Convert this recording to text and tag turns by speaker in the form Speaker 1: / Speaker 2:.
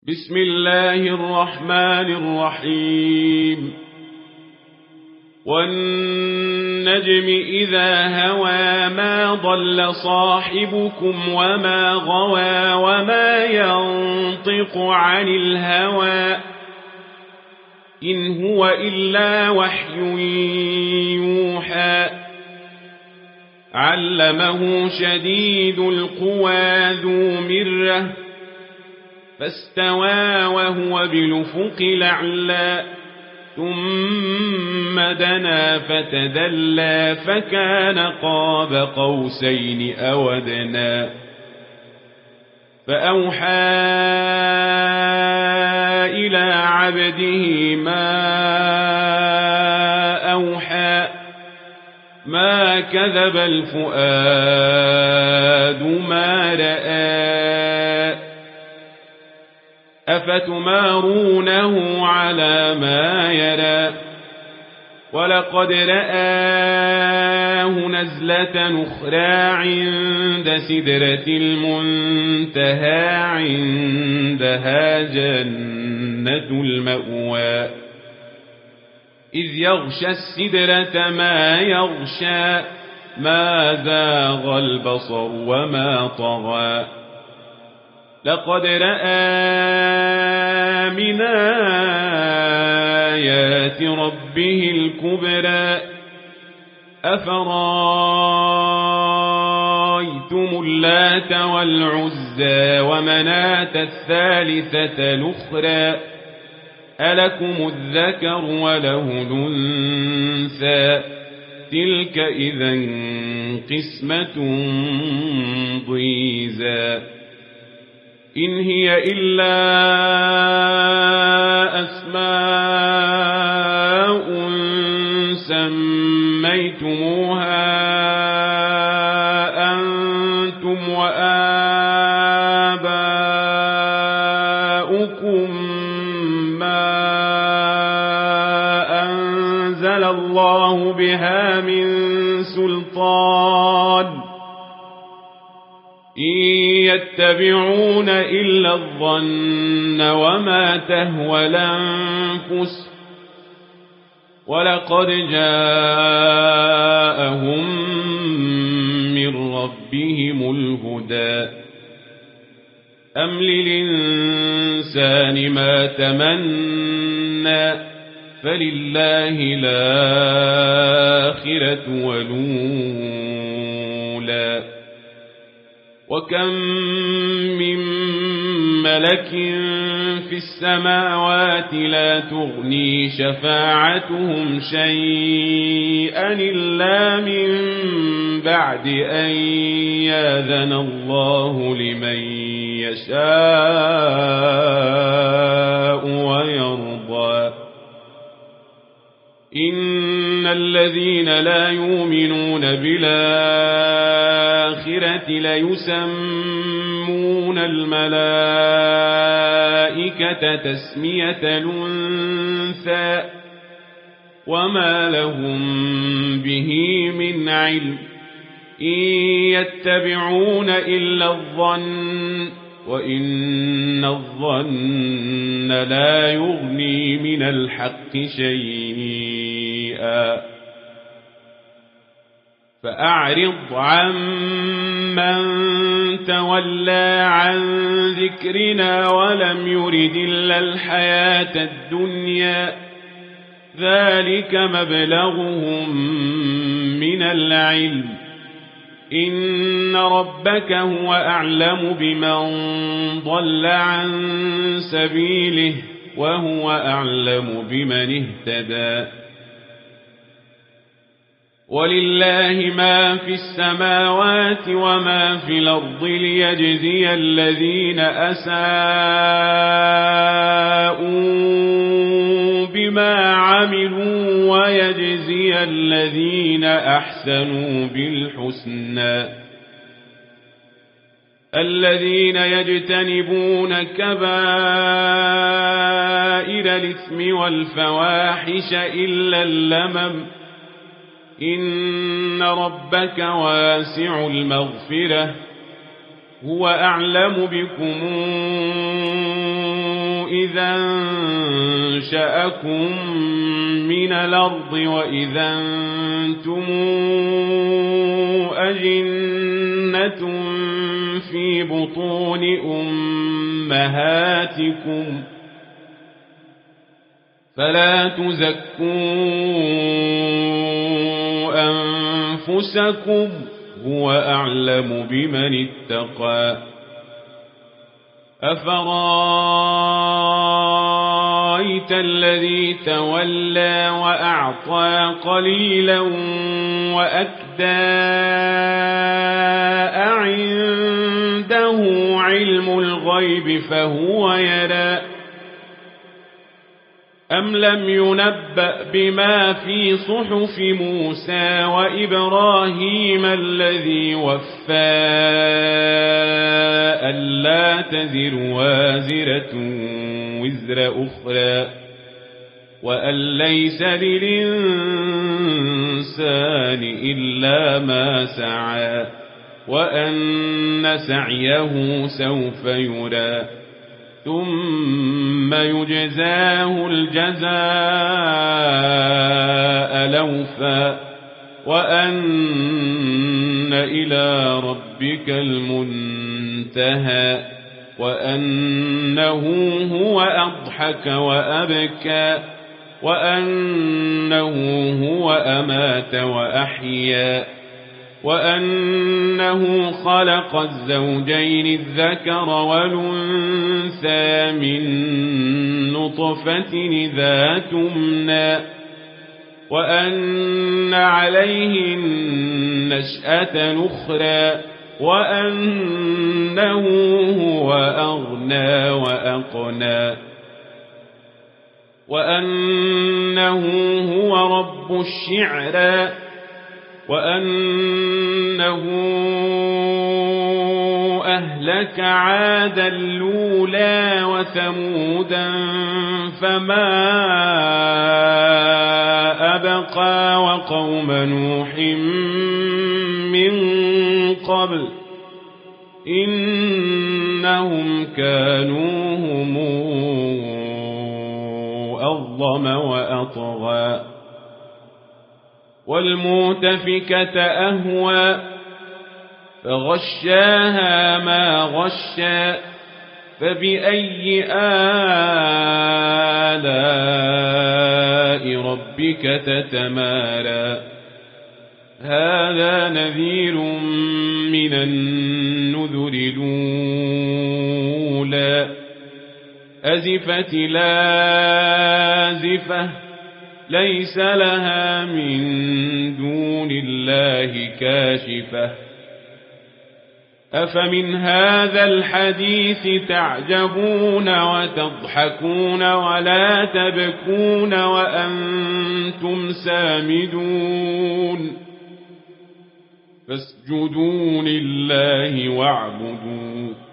Speaker 1: بسم الله الرحمن الرحيم والنجم إذا هوى ما ضل صاحبكم وما غوى وما ينطق عن الهوى إن هو إلا وحي يوحى علمه شديد القوى ذو مرة فاستوى وهو بالأفق الأعلى ثم دنا فتدلى فكان قاب قوسين أو أدنى فأوحى إلى عبده ما أوحى ما كذب الفؤاد ما رأى أفتمارونه على ما يرى ولقد رآه نزلة أخرى عند سدرة المنتهى عندها جنة المأوى إذ يغشى السدرة ما يغشى ما زاغ البصر وما طغى لقد رأى من آيات ربه الكبرى أفرأيتم اللات والعزى ومناة الثالثة الأخرى ألكم الذكر وله الأنثى تلك إذا قسمة ضيزى إن هي إلا أسماء سميتموها أنتم وآباؤكم ما أنزل الله بها من سلطان إن يتبعون إلا الظن وما تهوى الأنفس ولقد جاءهم من ربهم الهدى أم للإنسان ما تمنى فلله الآخرة والأولى وكم من ملك في السماوات لا تغني شفاعتهم شيئا إلا من بعد أن يأذن الله لمن يشاء ويرضى إن الذين لا يؤمنون بالآخرة ليسمون الملائكة تسمية الأنثى وما لهم به من علم إن يتبعون إلا الظن وإن الظن لا يغني من الحق شيئا فأعرض عمن تولى عن ذكرنا ولم يرد إلا الحياة الدنيا ذلك مبلغهم من العلم إن ربك هو أعلم بمن ضل عن سبيله وهو أعلم بمن اهتدى ولله ما في السماوات وما في الأرض ليجزي الذين أساءوا بما عملوا ويجزي الذين أحسنوا بالحسنى الذين يجتنبون كبائر الإثم والفواحش إلا اللمم إن ربك واسع المغفرة هو أعلم بكم إذا أنشأكم من الأرض وإذا أنتم أجنة في بطون أمهاتكم فلا تزكوا أنفسكم هو أعلم بمن اتقى أفرأيت الذي تولى وأعطى قليلا وأكدى أعنده علم الغيب فهو يرى أم لم ينبأ بما في صحف موسى وإبراهيم الذي وفى ألا تزر وازرة وزر أخرى وأن ليس للإنسان إلا ما سعى وأن سعيه سوف يرى ثم يجزاه الجزاء الأوفى وأن إلى ربك المنتهى وأنه هو أضحك وأبكى وأنه هو أمات وأحيا وأنه خلق الزوجين الذكر والأنثى من نطفة إذا تمنى وأن عليه النشأة الأخرى وأنه هو أغنى وأقنى وأنه هو رب الشعرى وأنه أهلك عادا الأولى وثمودا فما أبقى وقوم نوح من قبل إنهم كانوا هم أظلم وأطغى والمؤتفكة أهوى فغشاها ما غشى فبأي آلاء ربك تتمارى هذا نذير من النذر الأولى أزفت لازفة ليس لها من دون الله كاشفة أفمن هذا الحديث تعجبون وتضحكون ولا تبكون وأنتم سامدون فاسجدوا لله واعبدوا